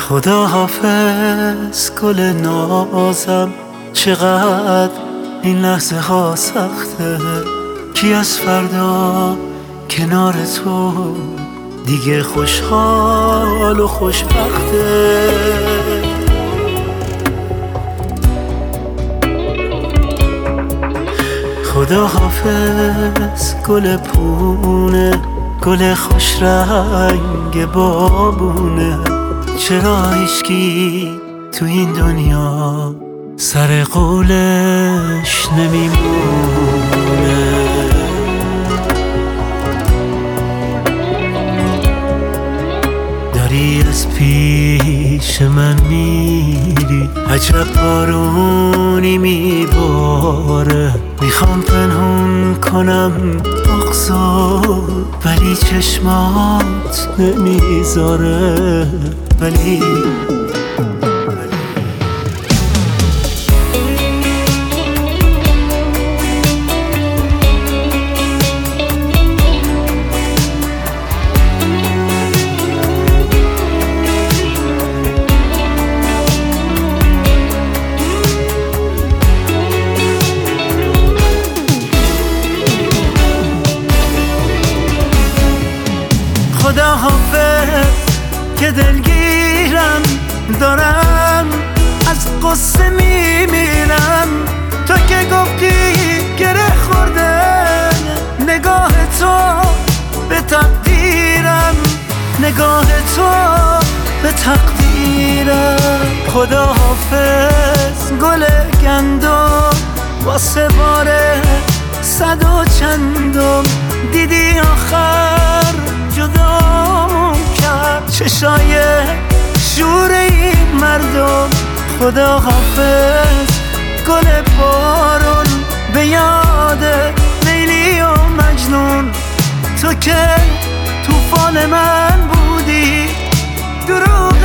خدا حافظ گل نازم، چقدر این لحظه ها سخته. کی از فردا کنار تو دیگه خوشحال و خوشبخته؟ خدا حافظ گل پونه، گل خوش رنگ بابونه. چرا هیچکی تو این دنیا سر قولش نمیمونه؟ داری از پیش من میری، عجب بارونی میباره. میخوام پنهون کنم بغضو ولی چشمات نمیذاره. ولی خدا حافظ که دلگیرم، دارم از قصه میمیرم. تو که گفتی گره خورده نگاه تو به تقدیرم، نگاه تو به تقدیرم. خدا حافظ گل گندم، واسه باره صد و چندم. دیدی آخر جدامون کرد چشای شور این مردم. خدا حافظ گل بارون، به یاد لیلی و مجنون. تو که طوفان من بودی، درود